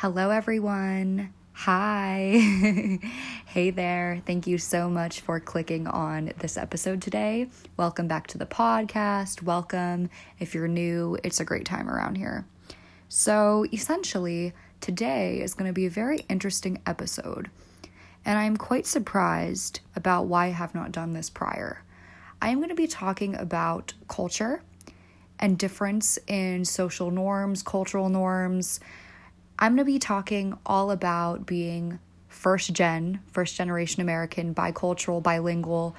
Hello, everyone. Hi. Hey there. Thank you so much for clicking on this episode today. Welcome back to the podcast. Welcome. If you're new, it's a great time around here. So essentially, today is going to be a very interesting episode, and I'm quite surprised about why I have not done this prior. I am going to be talking about culture and difference in social norms, cultural norms. I'm going to be talking all about being first generation American, bicultural, bilingual.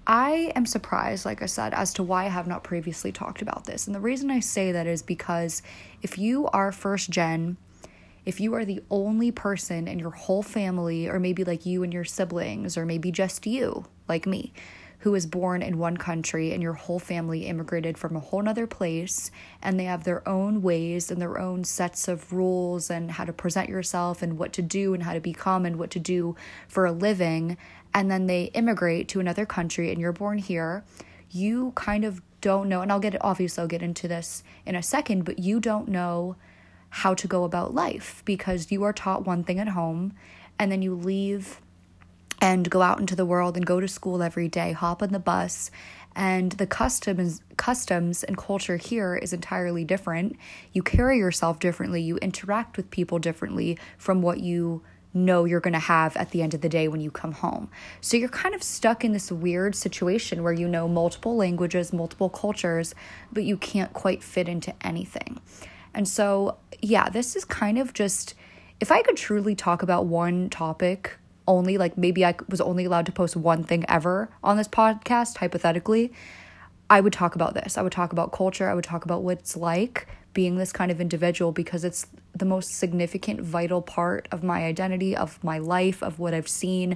I am surprised, like I said, as to why I have not previously talked about this. And the reason I say that is because if you are first gen, if you are the only person in your whole family, or maybe like you and your siblings, or maybe just you, like me, who was born in one country and your whole family immigrated from a whole nother place, and they have their own ways and their own sets of rules and how to present yourself and what to do and how to become and what to do for a living, and then they immigrate to another country and you're born here, you kind of don't know, and I'll get into this in a second, but you don't know how to go about life because you are taught one thing at home, and then you leave and go out into the world and go to school every day, hop on the bus, and the customs and culture here is entirely different. You carry yourself differently, you interact with people differently from what you know you're going to have at the end of the day when you come home. So you're kind of stuck in this weird situation where you know multiple languages, multiple cultures, but you can't quite fit into anything. And so, yeah, this is kind of just, if I could truly talk about one topic only, like maybe I was only allowed to post one thing ever on this podcast, hypothetically, I would talk about this. I would talk about culture. I would talk about what it's like being this kind of individual, because it's the most significant, vital part of my identity, of my life, of what I've seen,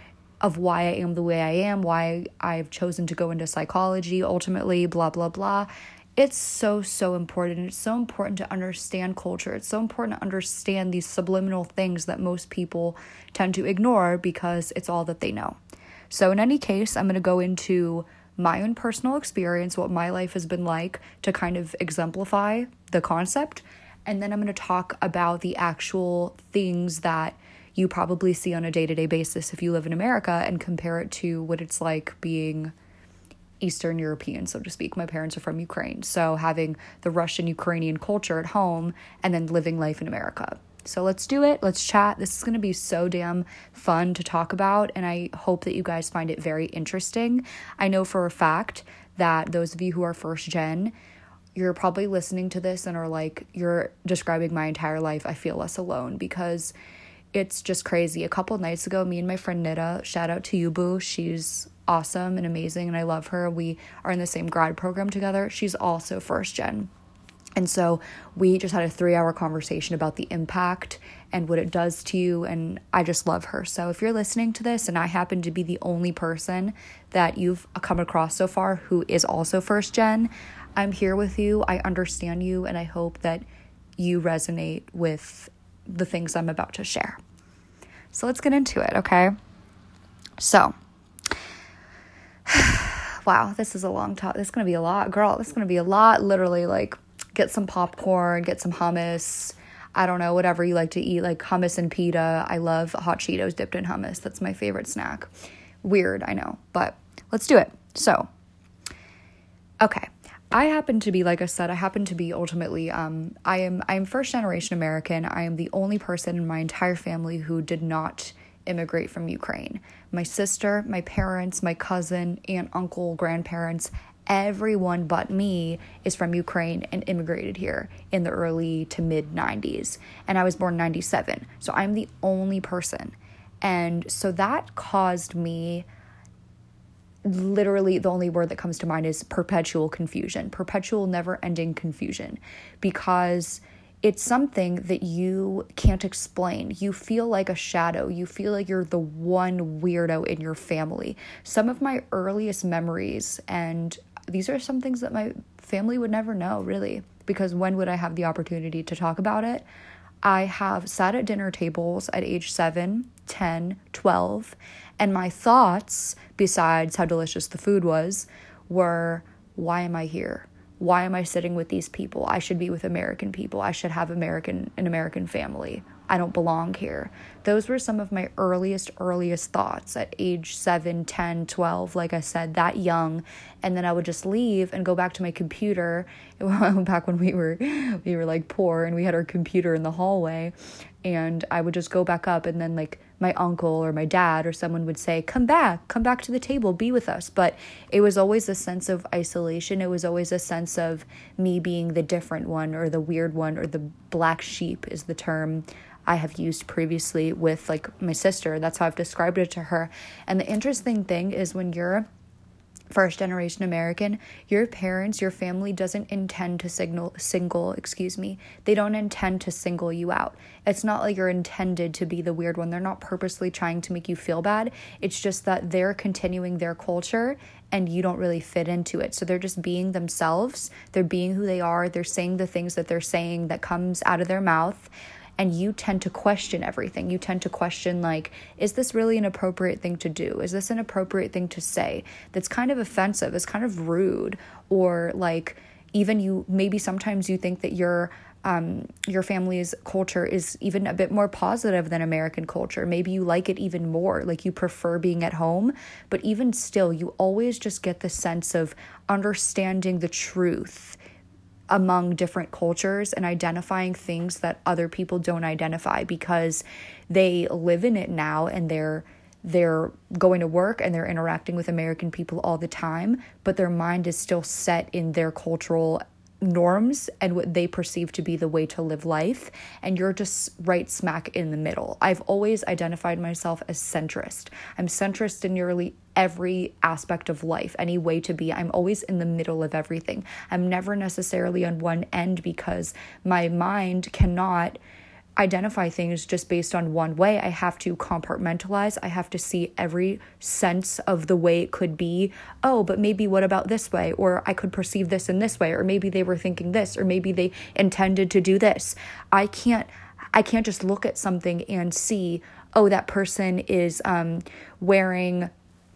of why I am the way I am, why I've chosen to go into psychology, ultimately, blah, blah, blah. It's so important. It's so important to understand culture. It's so important to understand these subliminal things that most people tend to ignore because it's all that they know. So in any case, I'm going to go into my own personal experience, what my life has been like, to kind of exemplify the concept. And then I'm going to talk about the actual things that you probably see on a day-to-day basis if you live in America, and compare it to what it's like being Eastern European, so to speak. My parents are from Ukraine, so having the Russian-Ukrainian culture at home and then living life in America. So let's do it. Let's chat. This is going to be so damn fun to talk about, and I hope that you guys find it very interesting. I know for a fact that those of you who are first gen, you're probably listening to this and are like, you're describing my entire life. I feel less alone, because it's just crazy. A couple nights ago, me and my friend Nita, shout out to you, boo. She's awesome and amazing, and I love her. We are in the same grad program together. She's also first gen. And so we just had a 3-hour conversation about the impact and what it does to you, and I just love her. So if you're listening to this and I happen to be the only person that you've come across so far who is also first gen, I'm here with you. I understand you, and I hope that you resonate with the things I'm about to share. So let's get into it, okay? So, wow, this is a long talk. This is going to be a lot, girl. This is going to be a lot. Literally, like, get some popcorn, get some hummus. I don't know, whatever you like to eat, like hummus and pita. I love hot Cheetos dipped in hummus. That's my favorite snack. Weird, I know, but let's do it. So, okay. I happen to be, like I said, ultimately, I am first generation American. I am the only person in my entire family who did not immigrate from Ukraine. My sister, my parents, my cousin, aunt, uncle, grandparents, everyone but me is from Ukraine and immigrated here in the early to mid 90s. And I was born in 97. So I'm the only person. And so that caused me, literally the only word that comes to mind is perpetual confusion, perpetual never-ending confusion, because it's something that you can't explain. You feel like a shadow. You feel like you're the one weirdo in your family. Some of my earliest memories, and these are some things that my family would never know, really, because when would I have the opportunity to talk about it? I have sat at dinner tables at age 7, 10, 12, and my thoughts, besides how delicious the food was, were, why am I here? Why am I sitting with these people? I should be with American people. I should have an American family. I don't belong here. Those were some of my earliest thoughts at age 7, 10, 12, like I said, that young. And then I would just leave and go back to my computer. Back when we were like poor and we had our computer in the hallway, and I would just go back up, and then like my uncle or my dad or someone would say, come back to the table, be with us. But it was always a sense of isolation. It was always a sense of me being the different one, or the weird one, or the black sheep is the term I have used previously with like my sister. That's how I've described it to her. And the interesting thing is, when you're first generation American, your parents, your family doesn't intend to they don't intend to single you out. It's not like you're intended to be the weird one. They're not purposely trying to make you feel bad. It's just that they're continuing their culture and you don't really fit into it. So they're just being themselves. They're being who they are. They're saying the things that they're saying that comes out of their mouth. And you tend to question everything. You tend to question, like, is this really an appropriate thing to do? Is this an appropriate thing to say? That's kind of offensive. It's kind of rude. Or like, even maybe sometimes you think that your family's culture is even a bit more positive than American culture. Maybe you like it even more, like you prefer being at home. But even still, you always just get the sense of understanding the truth among different cultures and identifying things that other people don't identify, because they live in it now and they're going to work and they're interacting with American people all the time, but their mind is still set in their cultural norms and what they perceive to be the way to live life, and you're just right smack in the middle. I've always identified myself as centrist. I'm centrist in nearly every aspect of life, any way to be. I'm always in the middle of everything. I'm never necessarily on one end, because my mind cannot identify things just based on one way. I have to compartmentalize. I have to see every sense of the way it could be. Oh, but maybe what about this way? Or I could perceive this in this way, or maybe they were thinking this, or maybe they intended to do this. I can't just look at something and see, oh, that person is wearing.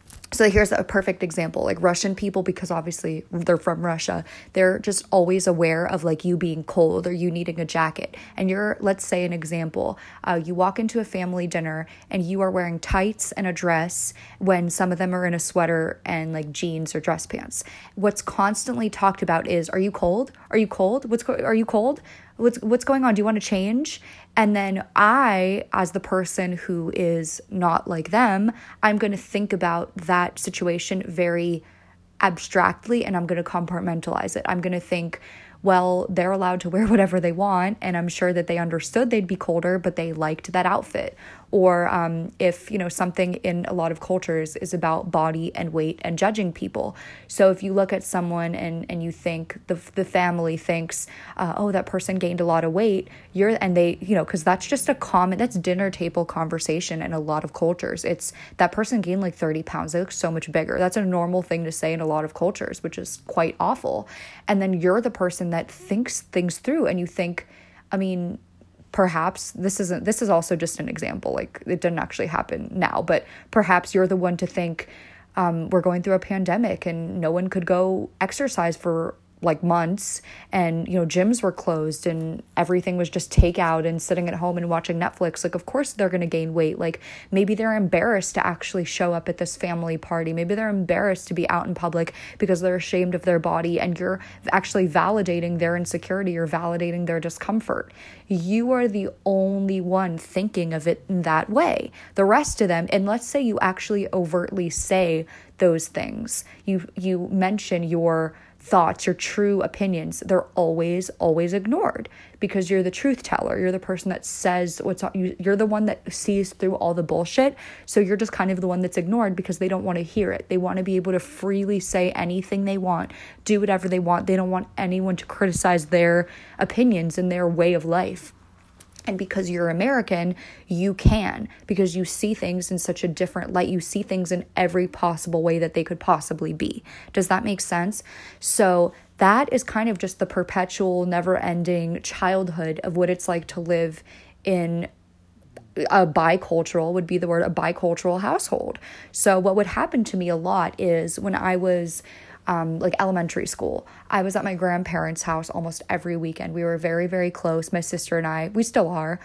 So here's a perfect example, like Russian people, because obviously they're from Russia, they're just always aware of like you being cold or you needing a jacket. And let's say an example, you walk into a family dinner and you are wearing tights and a dress when some of them are in a sweater and like jeans or dress pants. What's constantly talked about is, are you cold? Are you cold? Are you cold? What's going on? Do you want to change? And then I, as the person who is not like them, I'm going to think about that situation very abstractly, and I'm going to compartmentalize it. I'm going to think, well, they're allowed to wear whatever they want, and I'm sure that they understood they'd be colder, but they liked that outfit. Or if, something in a lot of cultures is about body and weight and judging people. So if you look at someone and you think the family thinks, oh, that person gained a lot of weight, because that's just that's dinner table conversation in a lot of cultures. It's that person gained like 30 pounds. They look so much bigger. That's a normal thing to say in a lot of cultures, which is quite awful. And then you're the person that thinks things through, and you think, perhaps this is also just an example, like it didn't actually happen now, but perhaps you're the one to think, we're going through a pandemic and no one could go exercise for like months, and gyms were closed and everything was just takeout and sitting at home and watching Netflix. Like, of course they're going to gain weight. Like, maybe they're embarrassed to actually show up at this family party. Maybe they're embarrassed to be out in public because they're ashamed of their body, and you're actually validating their insecurity or validating their discomfort. You are the only one thinking of it in that way. The rest of them, and let's say you actually overtly say those things, you mention your thoughts, your true opinions, they're always ignored, because you're the truth teller. You're the person that says you're the one that sees through all the bullshit. So you're just kind of the one that's ignored because they don't want to hear it. They want to be able to freely say anything they want, do whatever they want. They don't want anyone to criticize their opinions and their way of life. And because you're American, you can, because you see things in such a different light. You see things in every possible way that they could possibly be. Does that make sense? So that is kind of just the perpetual, never-ending childhood of what it's like to live in a bicultural household. So what would happen to me a lot is when I was like elementary school. I was at my grandparents' house almost every weekend. We were very, very close. My sister and I, we still are.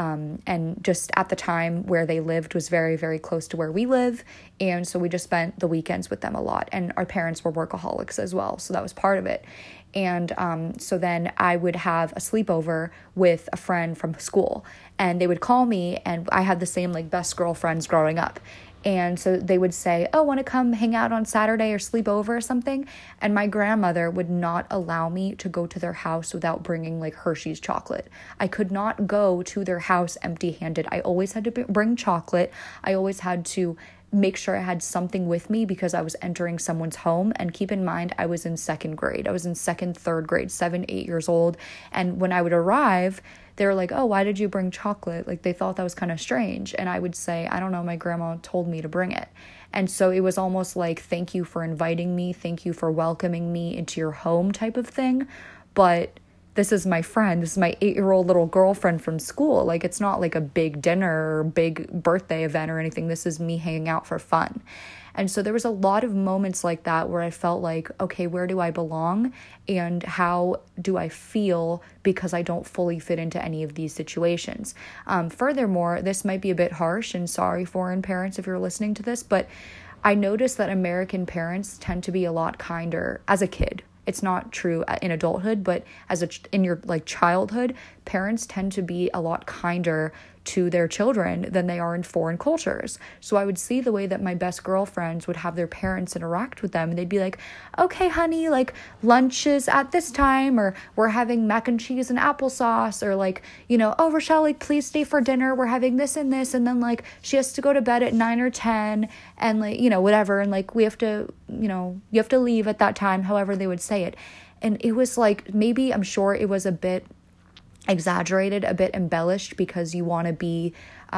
And just at the time where they lived was very, very close to where we live. And so we just spent the weekends with them a lot. And our parents were workaholics as well. So that was part of it. And so then I would have a sleepover with a friend from school. And they would call me, and I had the same like best girlfriends growing up. And so they would say, oh, want to come hang out on Saturday or sleep over or something? And my grandmother would not allow me to go to their house without bringing like Hershey's chocolate. I could not go to their house empty-handed. I always had to bring chocolate. I always had to make sure I had something with me because I was entering someone's home. And keep in mind, I was in second grade. I was in second, third grade, 7, 8 years old. And when I would arrive, they were like, oh, why did you bring chocolate? Like, they thought that was kind of strange. And I would say, I don't know, my grandma told me to bring it. And so it was almost like, thank you for inviting me. Thank you for welcoming me into your home type of thing. But this is my friend. This is my 8-year-old little girlfriend from school. Like, it's not like a big dinner or big birthday event or anything. This is me hanging out for fun. And so there was a lot of moments like that where I felt like, okay, where do I belong? And how do I feel because I don't fully fit into any of these situations? Furthermore, this might be a bit harsh, and sorry, foreign parents, if you're listening to this, but I noticed that American parents tend to be a lot kinder as a kid. It's not true in adulthood, but in your like childhood, parents tend to be a lot kinder to their children than they are in foreign cultures. So I would see the way that my best girlfriends would have their parents interact with them, and they'd be like, okay, honey, like lunch is at this time, or we're having mac and cheese and applesauce, or like, you know, oh, Rochelle, like, please stay for dinner. We're having this and this. And then like, she has to go to bed at 9 or 10 and like, you know, whatever. And like, we have to, you know, you have to leave at that time, however they would say it. And it was like, maybe, I'm sure it was a bit exaggerated, a bit embellished, because you want to be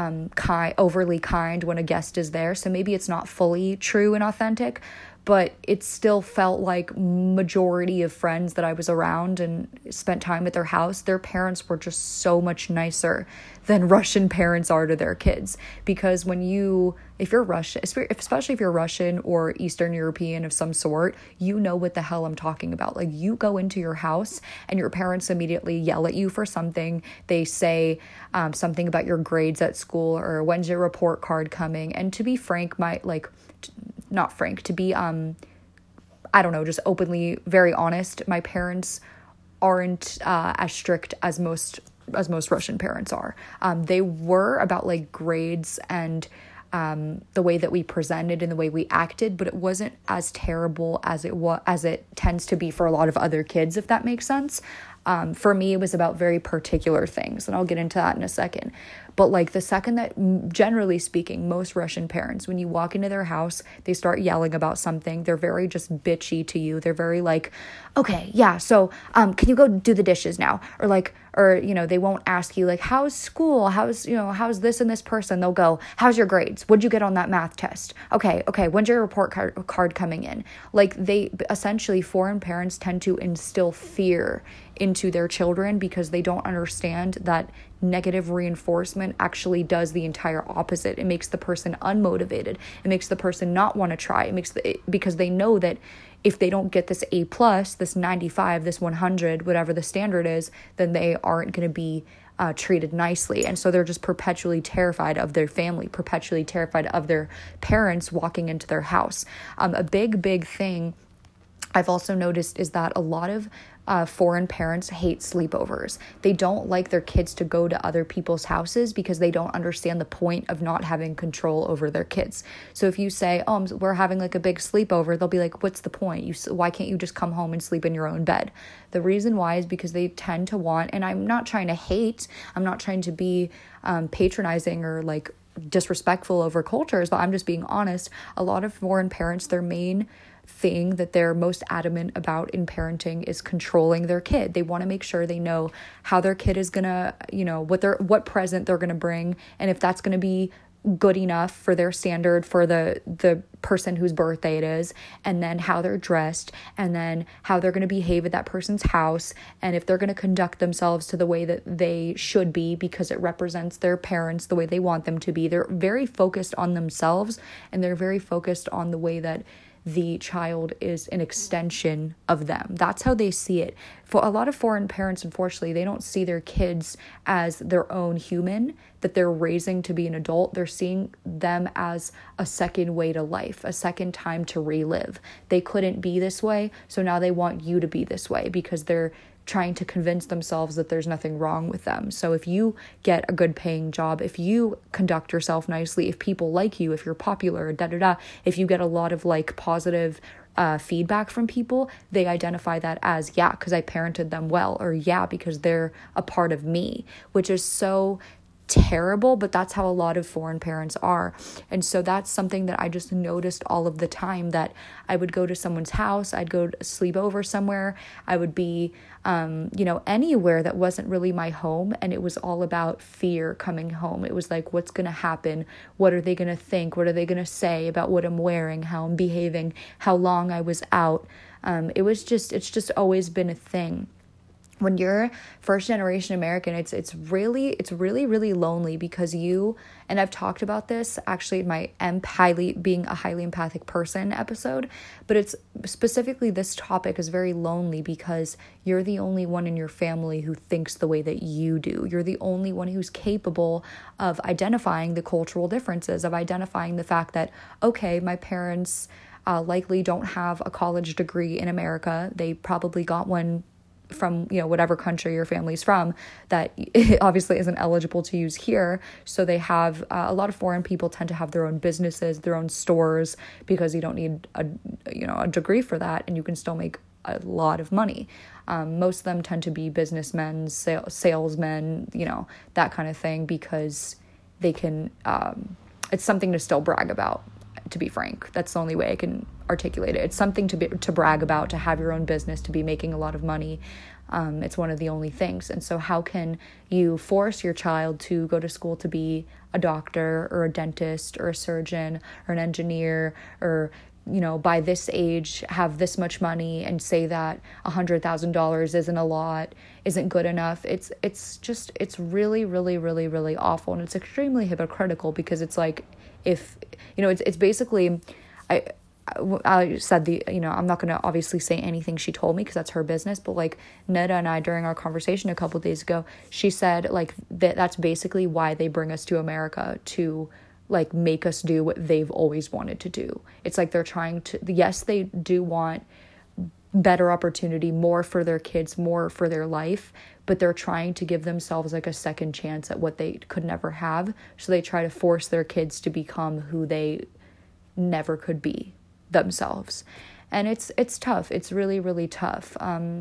overly kind when a guest is there. So maybe it's not fully true and authentic, but it still felt like majority of friends that I was around and spent time at their house, their parents were just so much nicer than Russian parents are to their kids. Because if you're Russian, especially if you're Russian or Eastern European of some sort, you know what the hell I'm talking about. Like, you go into your house and your parents immediately yell at you for something. They say something about your grades at school, or when's your report card coming. And to be frank, to be, I don't know, just openly very honest, my parents aren't as strict as most Russian parents are. They were about like grades and the way that we presented and the way we acted, but it wasn't as terrible as it tends to be for a lot of other kids, if that makes sense. For me, it was about very particular things, and I'll get into that in a second. But like, the second that, generally speaking, most Russian parents, when you walk into their house, they start yelling about something. They're very just bitchy to you. They're very like, okay, yeah, so can you go do the dishes now? Or you know, they won't ask you like, how's school? How's this and this person? They'll go, how's your grades? What'd you get on that math test? Okay, when's your report card coming in? Like, they essentially, foreign parents tend to instill fear into their children because they don't understand that negative reinforcement actually does the entire opposite. It makes the person unmotivated. It makes the person not want to try. Because they know that if they don't get this A+, this 95, this 100, whatever the standard is, then they aren't going to be treated nicely. And so they're just perpetually terrified of their family, perpetually terrified of their parents walking into their house. A big thing I've also noticed is that a lot of foreign parents hate sleepovers. They don't like their kids to go to other people's houses because they don't understand the point of not having control over their kids. So if you say, oh, we're having like a big sleepover, they'll be like, what's the point? Why can't you just come home and sleep in your own bed? The reason why is because they tend to want, and I'm not trying to hate, I'm not trying to be patronizing or like disrespectful over cultures, but I'm just being honest. A lot of foreign parents, their main thing that they're most adamant about in parenting is controlling their kid. They want to make sure they know how their kid is gonna, what present they're gonna bring, and if that's gonna be good enough for their standard for the person whose birthday it is, and then how they're dressed, and then how they're going to behave at that person's house, and if they're going to conduct themselves to the way that they should be because it represents their parents the way they want them to be. They're very focused on themselves, and they're very focused on the way that the child is an extension of them. That's how they see it. For a lot of foreign parents, unfortunately, they don't see their kids as their own human that they're raising to be an adult. They're seeing them as a second way to life, a second time to relive. They couldn't be this way, so now they want you to be this way because they're trying to convince themselves that there's nothing wrong with them. So if you get a good paying job, if you conduct yourself nicely, if people like you, if you're popular, if you get a lot of like positive feedback from people, they identify that as, yeah, because I parented them well, or yeah, because they're a part of me, which is so terrible, but that's how a lot of foreign parents are. And so that's something that I just noticed all of the time, that I would go to someone's house, I'd go sleep over somewhere, I would be anywhere that wasn't really my home, and it was all about fear coming home. It was like, what's going to happen? What are they going to think? What are they going to say about what I'm wearing, how I'm behaving, how long I was out? It's just always been a thing. When you're first generation American, it's really, really lonely, because and I've talked about this actually in my being a highly empathic person episode, but it's specifically, this topic is very lonely because you're the only one in your family who thinks the way that you do. You're the only one who's capable of identifying the cultural differences, of identifying the fact that, okay, my parents likely don't have a college degree in America. They probably got one from whatever country your family's from that obviously isn't eligible to use here. So they have a lot of foreign people tend to have their own businesses, their own stores, because you don't need a degree for that, and you can still make a lot of money. Most of them tend to be businessmen, salesmen, that kind of thing, because they can it's something to still brag about. To be frank, that's the only way I can articulate it. It's something to brag about, to have your own business, to be making a lot of money. It's one of the only things. And so how can you force your child to go to school to be a doctor or a dentist or a surgeon or an engineer, or by this age have this much money, and say that $100,000 isn't a lot, isn't good enough? It's really, really, really, really awful. And it's extremely hypocritical, because it's like, if it's basically, I said I'm not going to obviously say anything she told me, because that's her business, but like Neda and I, during our conversation a couple of days ago, she said like that's basically why they bring us to America, to like make us do what they've always wanted to do. It's like they're trying to, yes, they do want better opportunity, more for their kids, more for their life, but they're trying to give themselves like a second chance at what they could never have. So they try to force their kids to become who they never could be themselves. And it's tough. It's really, really tough.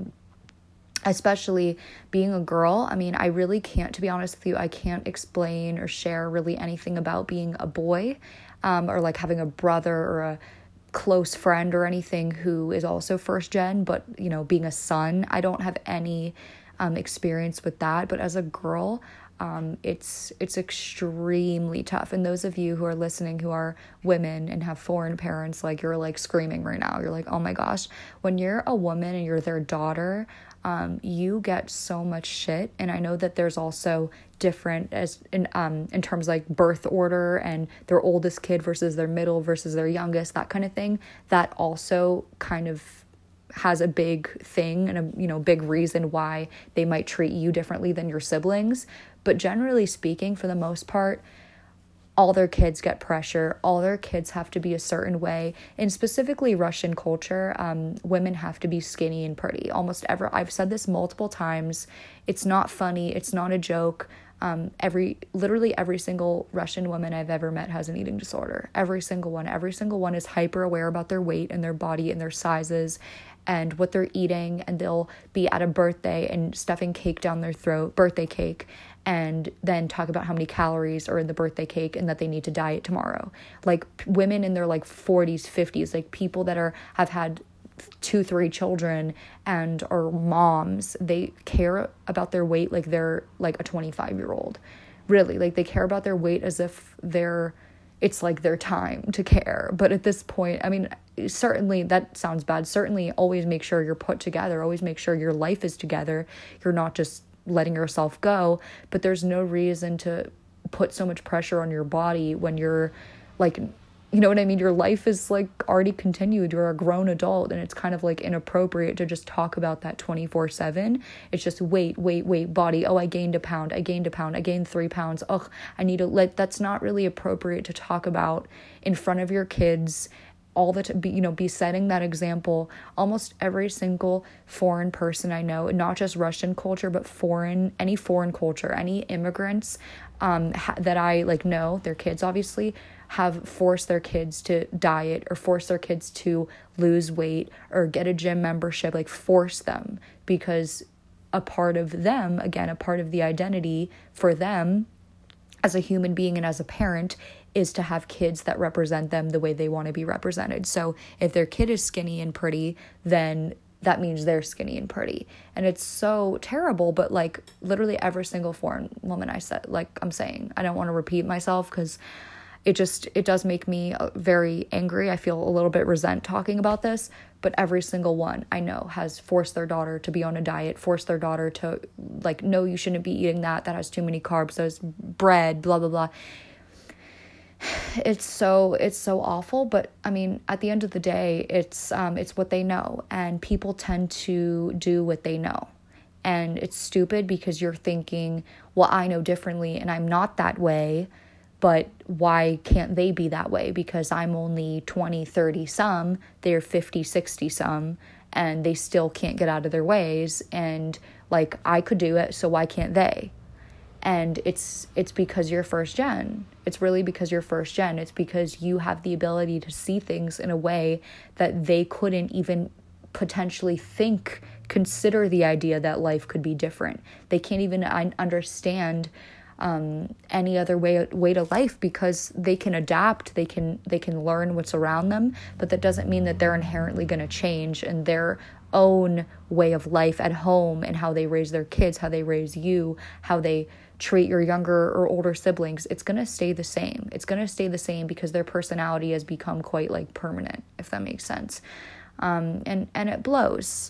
Especially being a girl. I mean, I really can't, to be honest with you, I can't explain or share really anything about being a boy, or like having a brother or a close friend or anything who is also first gen, but being a son, I don't have any experience with that. But as a girl, it's extremely tough. And those of you who are listening who are women and have foreign parents, like, you're like screaming right now. You're like, oh my gosh, when you're a woman and you're their daughter, you get so much shit. And I know that there's also different as in terms like birth order and their oldest kid versus their middle versus their youngest, that kind of thing. That also kind of has a big thing and a big reason why they might treat you differently than your siblings. But generally speaking, for the most part, all their kids get pressure. All their kids have to be a certain way. In specifically Russian culture, women have to be skinny and pretty. I've said this multiple times. It's not funny. It's not a joke. Literally every single Russian woman I've ever met has an eating disorder. Every single one is hyper aware about their weight and their body and their sizes and what they're eating. And they'll be at a birthday and stuffing cake down their throat, birthday cake, and then talk about how many calories are in the birthday cake and that they need to diet tomorrow. Like women in their like 40s, 50s, like people that have had 2-3 children and are moms, they care about their weight like they're like a 25-year-old. Really, like they care about their weight as if it's like their time to care. But at this point, I mean, certainly that sounds bad. Certainly always make sure you're put together. Always make sure your life is together. You're not just letting yourself go. But there's no reason to put so much pressure on your body when you're like you know what I mean? Your life is like already continued. You're a grown adult, and it's kind of like inappropriate to just talk about that 24/7. It's just weight, body. Oh, I gained a pound. I gained 3 pounds. Oh, I need to that's not really appropriate to talk about in front of your kids all the time. Be setting that example. Almost every single foreign person I know, not just Russian culture, but any foreign culture, any immigrants that I like know, their kids obviously have forced their kids to diet or force their kids to lose weight or get a gym membership, like force them, because a part of them, again, a part of the identity for them as a human being and as a parent is to have kids that represent them the way they want to be represented. So if their kid is skinny and pretty, then that means they're skinny and pretty. And it's so terrible, but like literally every single foreign woman I'm saying, I don't want to repeat myself because it does make me very angry. I feel a little bit resent talking about this, but every single one I know has forced their daughter to be on a diet, forced their daughter to like, no, you shouldn't be eating that has too many carbs, there's bread, blah, blah, blah. It's so awful, but I mean, at the end of the day, it's what they know, and people tend to do what they know. And it's stupid because you're thinking, well, I know differently and I'm not that way, but why can't they be that way? Because I'm only 20, 30 some, they're 50, 60 some, and they still can't get out of their ways. And like, I could do it, so why can't they? And it's because you're first gen. It's really because you're first gen. It's because you have the ability to see things in a way that they couldn't even potentially consider the idea that life could be different. They can't even understand any other way to life, because they can adapt, they can learn what's around them, but that doesn't mean that they're inherently going to change in their own way of life at home, and how they raise their kids, how they raise you, how they treat your younger or older siblings. It's going to stay the same. It's going to stay the same because their personality has become quite like permanent, if that makes sense. And it blows.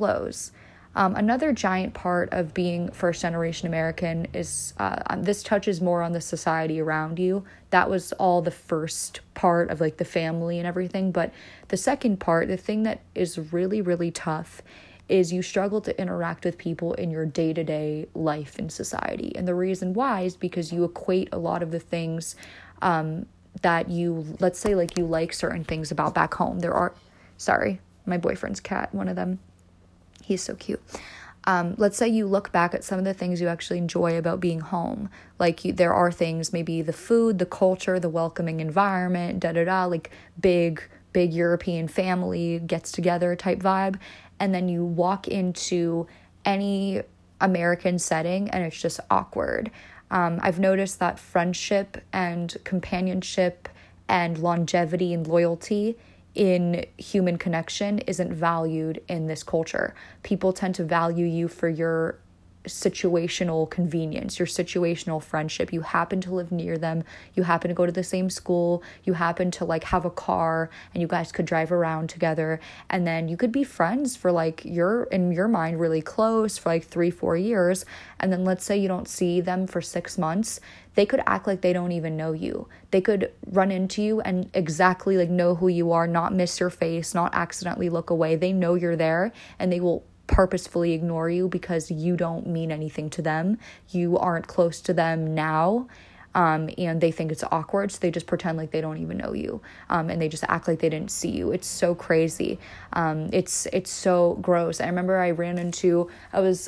Another giant part of being first generation American is this touches more on the society around you. That was all the first part of like the family and everything. But the second part, the thing that is really, really tough, is you struggle to interact with people in your day-to-day life in society. And the reason why is because you equate a lot of the things that let's say like you like certain things about back home. Sorry, my boyfriend's cat, one of them. He's so cute. Let's say you look back at some of the things you actually enjoy about being home. Like there are things, maybe the food, the culture, the welcoming environment, like big European family gets together type vibe. And then you walk into any American setting and it's just awkward. I've noticed that friendship and companionship and longevity and loyalty in human connection isn't valued in this culture. People tend to value you for your situational convenience, your situational friendship. You happen to live near them, you happen to go to the same school, you happen to like have a car, and you guys could drive around together, and then you could be friends for like you're in your mind really close for like 3-4 years, and then let's say you don't see them for 6 months. They could act like they don't even know you. They could run into you and exactly like know who you are, not miss your face, not accidentally look away. They know you're there, and they will purposefully ignore you because you don't mean anything to them. You aren't close to them now. And they think it's awkward, so they just pretend like they don't even know you, and they just act like they didn't see you. It's so crazy. It's so gross. I remember I was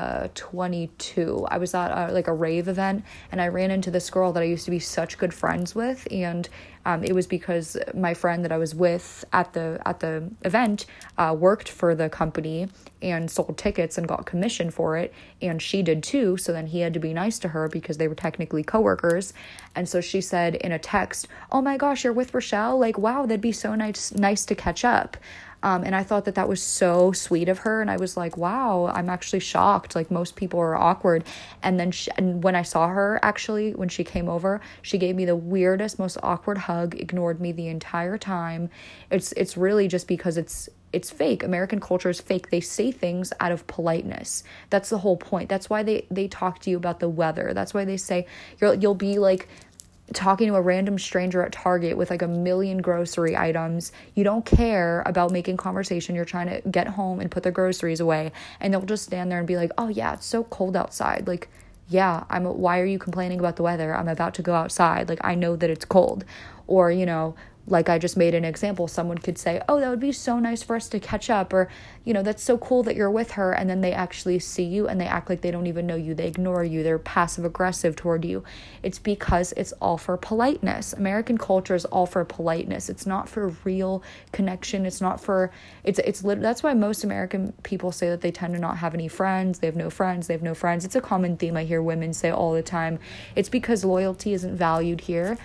22. I was at like a rave event, and I ran into this girl that I used to be such good friends with, and it was because my friend that I was with at the event worked for the company and sold tickets and got commission for it, and she did too. So then he had to be nice to her because they were technically coworkers. And so she said in a text, "Oh my gosh, you're with Rochelle? Like, wow, that'd be so nice to catch up." And I thought that was so sweet of her. And I was like, wow, I'm actually shocked. Like, most people are awkward. And then and when I saw her, actually, when she came over, she gave me the weirdest, most awkward hug, ignored me the entire time. It's really just because it's fake. American culture is fake. They say things out of politeness. That's the whole point. That's why they talk to you about the weather. That's why they say you'll be like, talking to a random stranger at Target with like a million grocery items. You don't care about making conversation. You're trying to get home and put the groceries away, and they'll just stand there and be like, oh yeah, it's so cold outside. Like, yeah, why are you complaining about the weather? I'm about to go outside. Like, I know that it's cold. Or, you know, like I just made an example, someone could say, oh, that would be so nice for us to catch up, or, you know, that's so cool that you're with her, and then they actually see you and they act like they don't even know you. They ignore you. They're passive aggressive toward you. It's because it's all for politeness. American culture is all for politeness. It's not for real connection. It's not for, that's why most American people say that they tend to not have any friends. They have no friends. They have no friends. It's a common theme I hear women say all the time. It's because loyalty isn't valued here.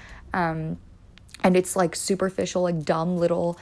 And it's like superficial, like dumb little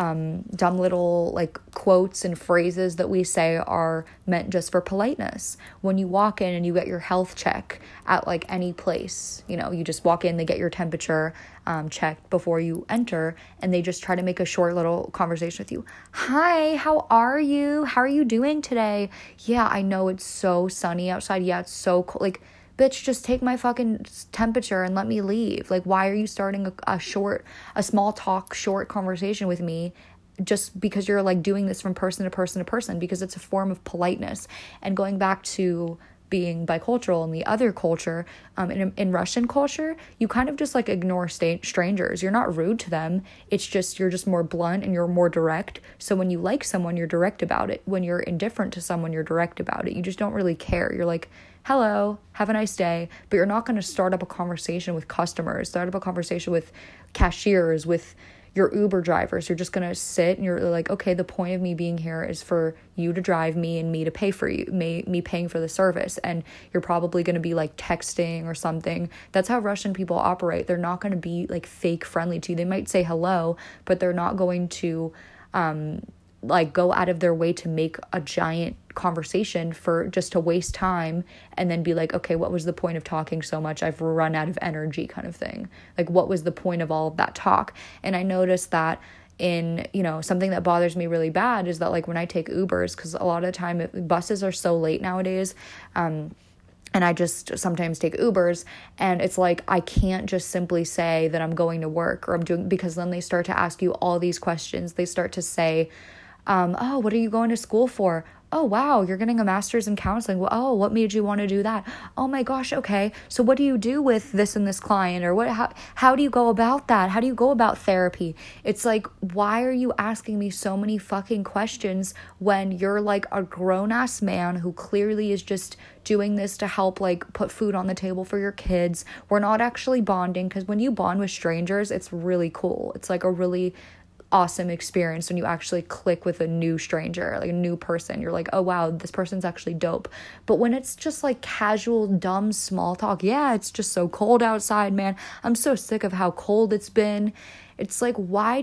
like quotes and phrases that we say are meant just for politeness. When you walk in and you get your health check at like any place, you know, you just walk in, they get your temperature checked before you enter, and they just try to make a short little conversation with you. Hi, how are you? How are you doing today? Yeah, I know it's so sunny outside. Yeah, it's so cold. Like, bitch, just take my fucking temperature and let me leave. Like, why are you starting a small talk, short conversation with me just because you're like doing this from person to person to person? Because it's a form of politeness. And going back to being bicultural in the other culture, in Russian culture, you kind of just like ignore strangers. You're not rude to them. It's just, you're just more blunt and you're more direct. So when you like someone, you're direct about it. When you're indifferent to someone, you're direct about it. You just don't really care. You're like, hello, have a nice day. But you're not going to start up a conversation with customers, start up a conversation with cashiers, with your Uber drivers. You're just going to sit and you're like, okay, the point of me being here is for you to drive me and me to pay for you, me paying for the service. And you're probably going to be like texting or something. That's how Russian people operate. They're not going to be like fake friendly to you. They might say hello, but they're not going to like go out of their way to make a giant conversation for just to waste time and then be like, okay, what was the point of talking so much? I've run out of energy, kind of thing. Like, what was the point of all of that talk? And I noticed that in, you know, something that bothers me really bad is that like when I take Ubers, because a lot of the time buses are so late nowadays, and I just sometimes take Ubers, and it's like I can't just simply say that I'm going to work or I'm doing, because then they start to ask you all these questions. They start to say, oh, what are you going to school for? Oh, wow, you're getting a master's in counseling. Well, oh, what made you want to do that? Oh my gosh, okay. So what do you do with this and this client? Or how do you go about that? How do you go about therapy? It's like, why are you asking me so many fucking questions when you're like a grown-ass man who clearly is just doing this to help like put food on the table for your kids? We're not actually bonding, because when you bond with strangers, it's really cool. It's like a really awesome experience when you actually click with a new stranger, like a new person. You're like, oh wow, this person's actually dope. But when it's just like casual, dumb, small talk, yeah, it's just so cold outside, man. I'm so sick of how cold it's been. It's like, why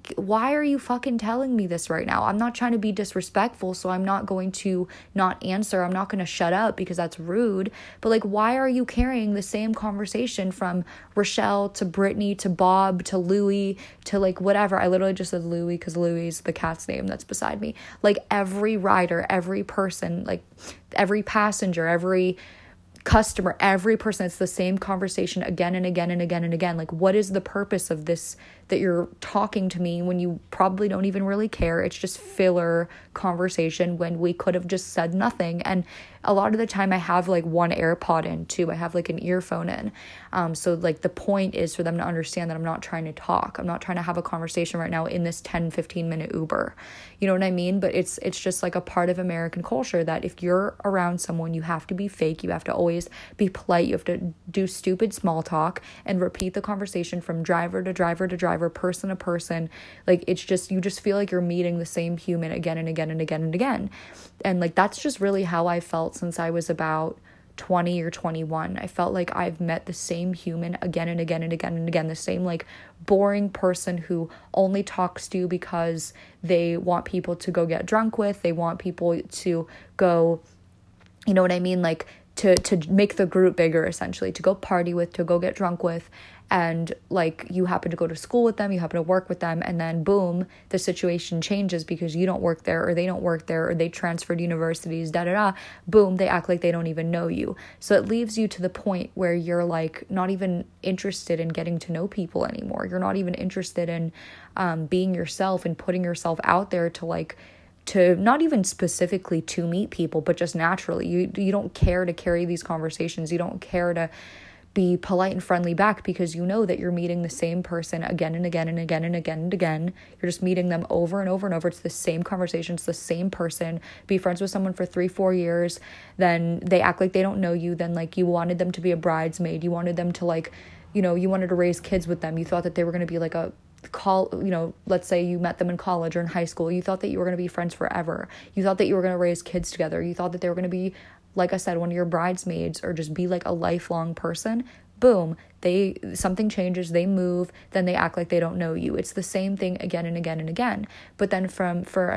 are you fucking telling me this right now? I'm not trying to be disrespectful, so I'm not going to not answer. I'm not going to shut up because that's rude. But like, why are you carrying the same conversation from Rochelle to Brittany to Bob to Louie to like whatever? I literally just said Louie because Louie is the cat's name that's beside me. Like every rider, every person, like every passenger, every customer, every person, it's the same conversation again and again and again and again. Like, what is the purpose of this, that you're talking to me when you probably don't even really care? It's just filler conversation when we could have just said nothing. And a lot of the time I have like one AirPod in too. I have like an earphone in. So like the point is for them to understand that I'm not trying to talk. I'm not trying to have a conversation right now in this 10-15 minute Uber. You know what I mean? But it's just like a part of American culture that if you're around someone, you have to be fake. You have to always be polite. You have to do stupid small talk and repeat the conversation from driver to driver to driver, person to person. Like, it's just, you just feel like you're meeting the same human again and again and again and again. And like, that's just really how I felt since I was about 20 or 21. I felt like I've met the same human again and again and again and again, the same like boring person who only talks to you because they want people to go get drunk with, they want people to go, you know what I mean, like to make the group bigger, essentially, to go party with, to go get drunk with. And like, you happen to go to school with them, you happen to work with them, and then boom, the situation changes because you don't work there, or they don't work there, or they transferred universities, boom, they act like they don't even know you. So it leaves you to the point where you're like not even interested in getting to know people anymore. You're not even interested in being yourself and putting yourself out there to not even specifically to meet people, but just naturally. You don't care to carry these conversations. You don't care to be polite and friendly back, because you know that you're meeting the same person again and again and again and again and again. You're just meeting them over and over and over. It's the same conversation. It's the same person. Be friends with someone for 3-4 years. Then they act like they don't know you. Then like, you wanted them to be a bridesmaid. You wanted them to like, you wanted to raise kids with them. You thought that they were going to be like let's say you met them in college or in high school. You thought that you were going to be friends forever. You thought that you were going to raise kids together. You thought that they were going to be, like I said, one of your bridesmaids, or just be like a lifelong person. Boom, something changes, they move, then they act like they don't know you. It's the same thing again and again and again. But then for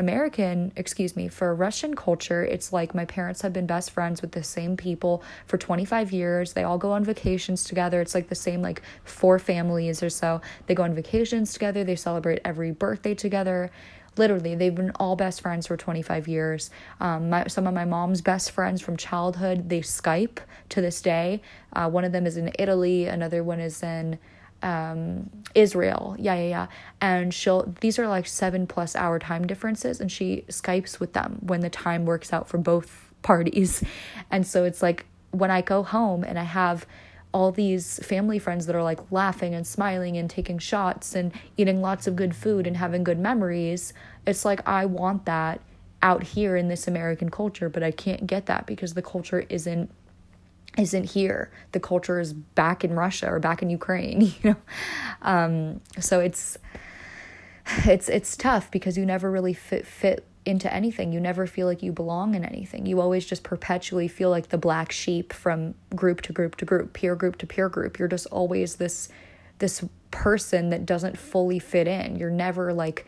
Russian culture, it's like, my parents have been best friends with the same people for 25 years. They all go on vacations together. It's like the same, like 4 families or so. They go on vacations together. They celebrate every birthday together. Literally, they've been all best friends for 25 years. Some of my mom's best friends from childhood, they Skype to this day. One of them is in Italy. Another one is in Israel. Yeah. And these are like 7+ hour time differences, and she Skypes with them when the time works out for both parties. And so it's like, when I go home and I have all these family friends that are like laughing and smiling and taking shots and eating lots of good food and having good memories, it's like, I want that out here in this American culture, but I can't get that because the culture isn't here. The culture is back in Russia or back in Ukraine, so it's tough because you never really fit into anything. You never feel like you belong in anything. You always just perpetually feel like the black sheep from group to group to group, peer group to peer group. You're just always this person that doesn't fully fit in. You're never like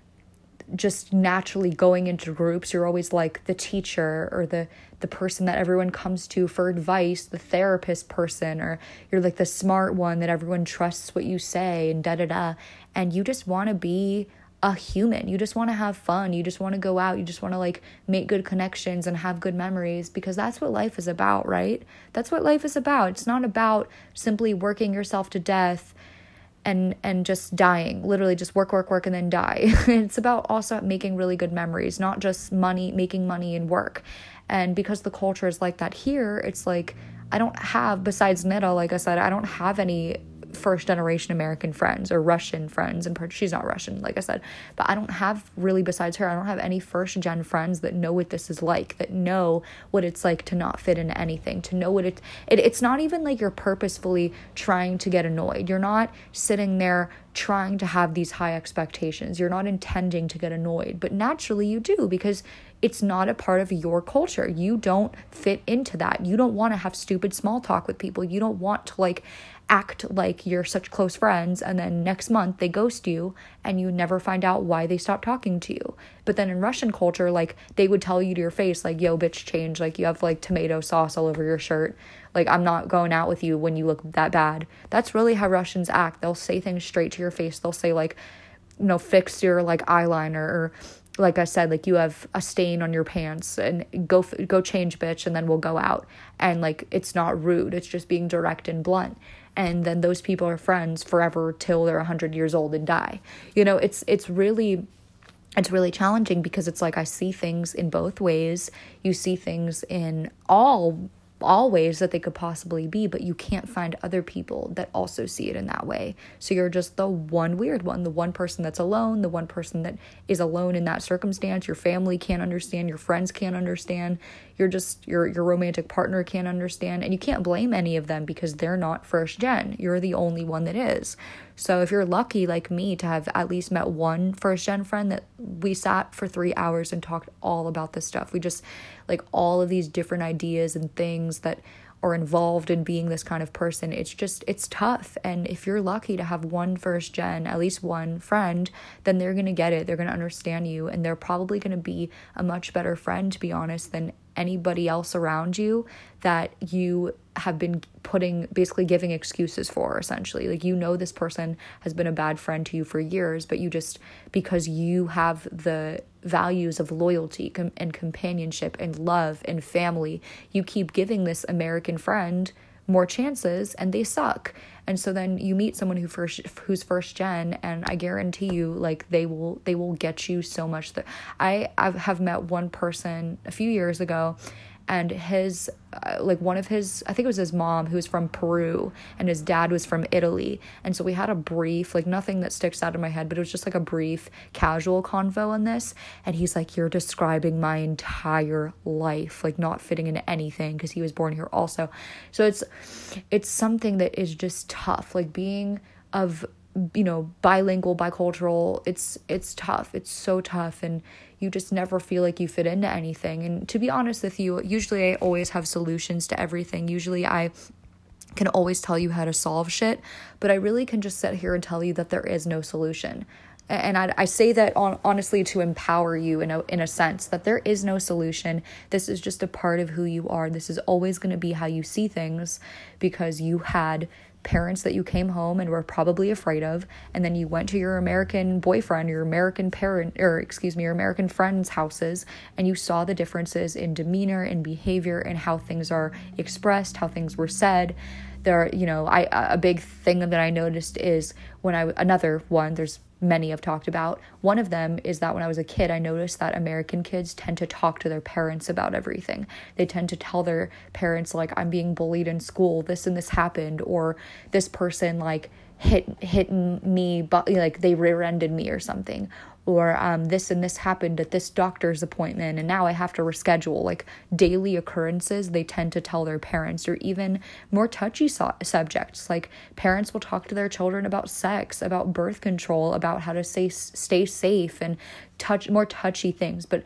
just naturally going into groups. You're always like the teacher or the person that everyone comes to for advice, the therapist person, or you're like the smart one that everyone trusts what you say and and you just want to be a human. You just want to have fun. You just want to go out. You just want to like make good connections and have good memories, because that's what life is about, right? That's what life is about. It's not about simply working yourself to death and just dying, literally just work and then die. It's about also making really good memories, not just making money and work. And because the culture is like that here, it's like, I don't have, besides Nita, like I said, I don't have any first generation American friends or Russian friends, and she's not Russian, like I said, but I don't have really, besides her, I don't have any first gen friends that know what this is like, that know what it's like to not fit into anything, to know what it's not even like you're purposefully trying to get annoyed. You're not sitting there trying to have these high expectations. You're not intending to get annoyed, but naturally you do, because it's not a part of your culture. You don't fit into that. You don't want to have stupid small talk with people. You don't want to like act like you're such close friends, and then next month they ghost you and you never find out why they stopped talking to you. But then in Russian culture, like, they would tell you to your face, like, yo, bitch, change, like, you have like tomato sauce all over your shirt, like, I'm not going out with you when you look that bad. That's really how Russians act. They'll say things straight to your face. They'll say like, fix your like eyeliner, or like I said, like, you have a stain on your pants, and go change, bitch, and then we'll go out. And like, it's not rude, it's just being direct and blunt. And then those people are friends forever till they're 100 years old and die. It's really challenging, because it's like, I see things in both ways. You see things in all ways that they could possibly be, but you can't find other people that also see it in that way. So you're just the one weird one, the one person that's alone, the one person that is alone in that circumstance. Your family can't understand, your friends can't understand, your romantic partner can't understand, and you can't blame any of them because they're not first gen. You're the only one that is. So if you're lucky like me to have at least met one first gen friend that we sat for 3 hours and talked all about this stuff. We just like all of these different ideas and things that are involved in being this kind of person. It's tough. And if you're lucky to have one first gen, at least one friend, then they're going to get it. They're going to understand you, and they're probably going to be a much better friend, to be honest, than anybody else around you that you have been basically giving excuses for, essentially. Like, this person has been a bad friend to you for years, but you just, because you have the values of loyalty and companionship and love and family, you keep giving this American friend more chances, and they suck. And so then you meet someone who's first gen, and I guarantee you, like, they will get you so much. I have met one person a few years ago, and his one of his, I think it was his mom, who was from Peru, and his dad was from Italy. And so we had a brief, like, nothing that sticks out of my head, but it was just like a brief casual convo on this. And he's like, you're describing my entire life, like, not fitting into anything, because he was born here also. So it's something that is just tough, like, being of, bilingual, bicultural. It's tough. It's so tough. And you just never feel like you fit into anything. And to be honest with you, usually I always have solutions to everything. Usually I can always tell you how to solve shit, but I really can just sit here and tell you that there is no solution. And I say that honestly to empower you in a sense, that there is no solution. This is just a part of who you are. This is always going to be how you see things, because you had parents that you came home and were probably afraid of, and then you went to your American boyfriend, your American your American friends' houses, and you saw the differences in demeanor and behavior and how things are expressed, how things were said. A big thing that I noticed is there's many I've talked about. One of them is that when I was a kid, I noticed that American kids tend to talk to their parents about everything. They tend to tell their parents, like, I'm being bullied in school, this and this happened, or this person, like, hit me, but, like, they rear-ended me or something, or this and this happened at this doctor's appointment, and now I have to reschedule. Like, daily occurrences, they tend to tell their parents. Or even more touchy subjects, like, parents will talk to their children about sex, about birth control, about how to stay safe, and more touchy things. But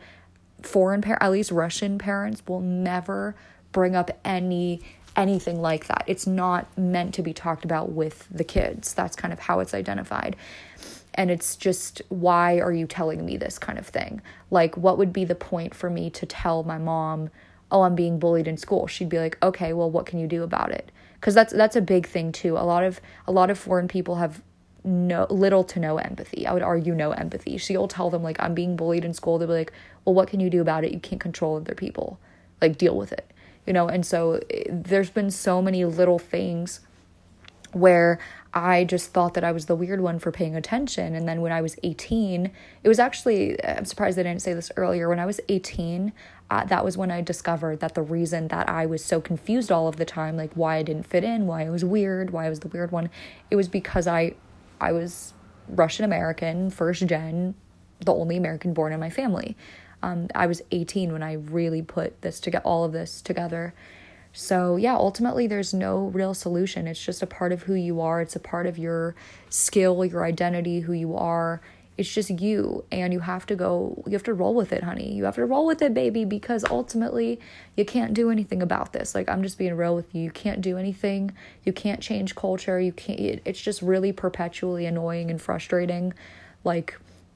at least Russian parents, will never bring up anything like that. It's not meant to be talked about with the kids. That's kind of how it's identified. And it's just, why are you telling me this kind of thing? Like, what would be the point for me to tell my mom, oh, I'm being bullied in school? She'd be like, okay, well, what can you do about it? Because that's a big thing too. A lot of foreign people have little to no empathy. I would argue no empathy. So you'll tell them, like, I'm being bullied in school. They'll be like, well, what can you do about it? You can't control other people. Like, deal with it. And so there's been so many little things where I just thought that I was the weird one for paying attention. And then when I was 18, it was actually, I'm surprised I didn't say this earlier, when I was 18, that was when I discovered that the reason that I was so confused all of the time, like, why I didn't fit in, why I was weird, why I was the weird one, it was because I was Russian American, first gen, the only American born in my family. I was 18 when I really put all of this together. So yeah, ultimately there's no real solution. It's just a part of who you are. It's a part of your skill, your identity, who you are. It's just you, and you have to roll with it, honey. You have to roll with it, baby, because ultimately you can't do anything about this. Like, I'm just being real with you. You can't do anything. You can't change culture. It's just really perpetually annoying and frustrating. Like,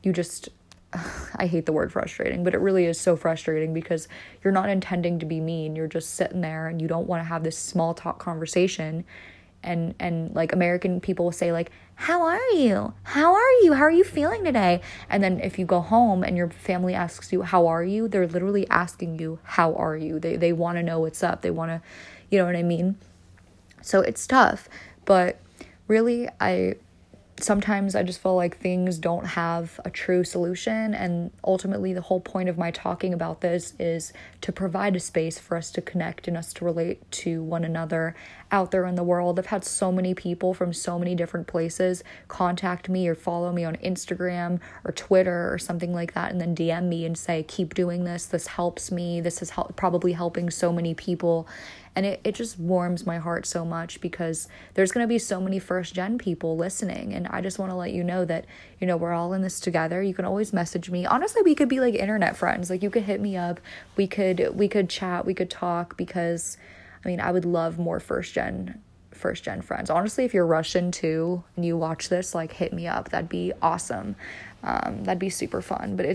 I hate the word frustrating, but it really is so frustrating, because you're not intending to be mean. You're just sitting there and you don't want to have this small talk conversation. And like, American people will say, like, how are you? How are you feeling today? And then if you go home and your family asks you, how are you? They're literally asking you, how are you? They want to know what's up. They want to, you know what I mean? So it's tough, but really, sometimes I just feel like things don't have a true solution, and ultimately the whole point of my talking about this is to provide a space for us to connect and us to relate to one another out there in the world. I've had so many people from so many different places contact me or follow me on Instagram or Twitter or something like that, and then DM me and say, keep doing this helps me, this is probably helping so many people. And it just warms my heart so much, because there's going to be so many first gen people listening. And I just want to let you know that, we're all in this together. You can always message me. Honestly, we could be like internet friends. Like, you could hit me up. We could chat. We could talk, because I would love more first gen friends. Honestly, if you're Russian too and you watch this, like, hit me up. That'd be awesome. That'd be super fun. But it's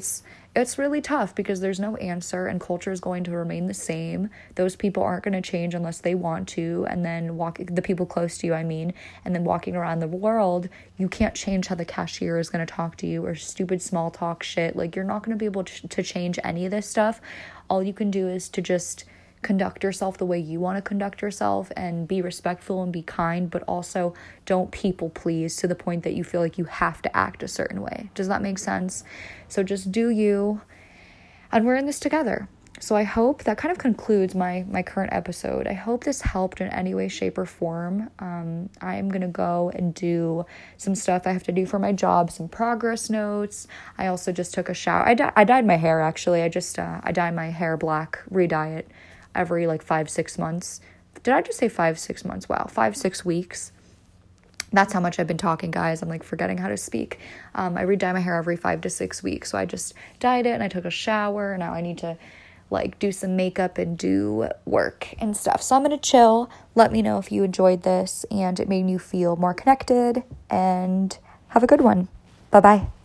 it's really tough because there's no answer and culture is going to remain the same. Those people aren't going to change unless they want to. And then the people close to you, and then walking around the world, you can't change how the cashier is going to talk to you or stupid small talk shit. Like, you're not going to be able to change any of this stuff. All you can do is to just conduct yourself the way you want to conduct yourself and be respectful and be kind, but also don't people please to the point that you feel like you have to act a certain way. Does that make sense? So just do you, and we're in this together. So I hope that kind of concludes my current episode. I hope this helped in any way, shape, or form. I am going to go and do some stuff I have to do for my job, some progress notes. I also just took a shower. I dyed my hair, actually. I dye my hair black, re-dye it every 5-6 months. Did I just say 5-6 months? Wow, 5-6 weeks. That's how much I've been talking, guys. I'm forgetting how to speak. I re-dye my hair every 5 to 6 weeks. So I just dyed it and I took a shower. Now I need to do some makeup and do work and stuff. So I'm going to chill. Let me know if you enjoyed this and it made you feel more connected, and have a good one. Bye-bye.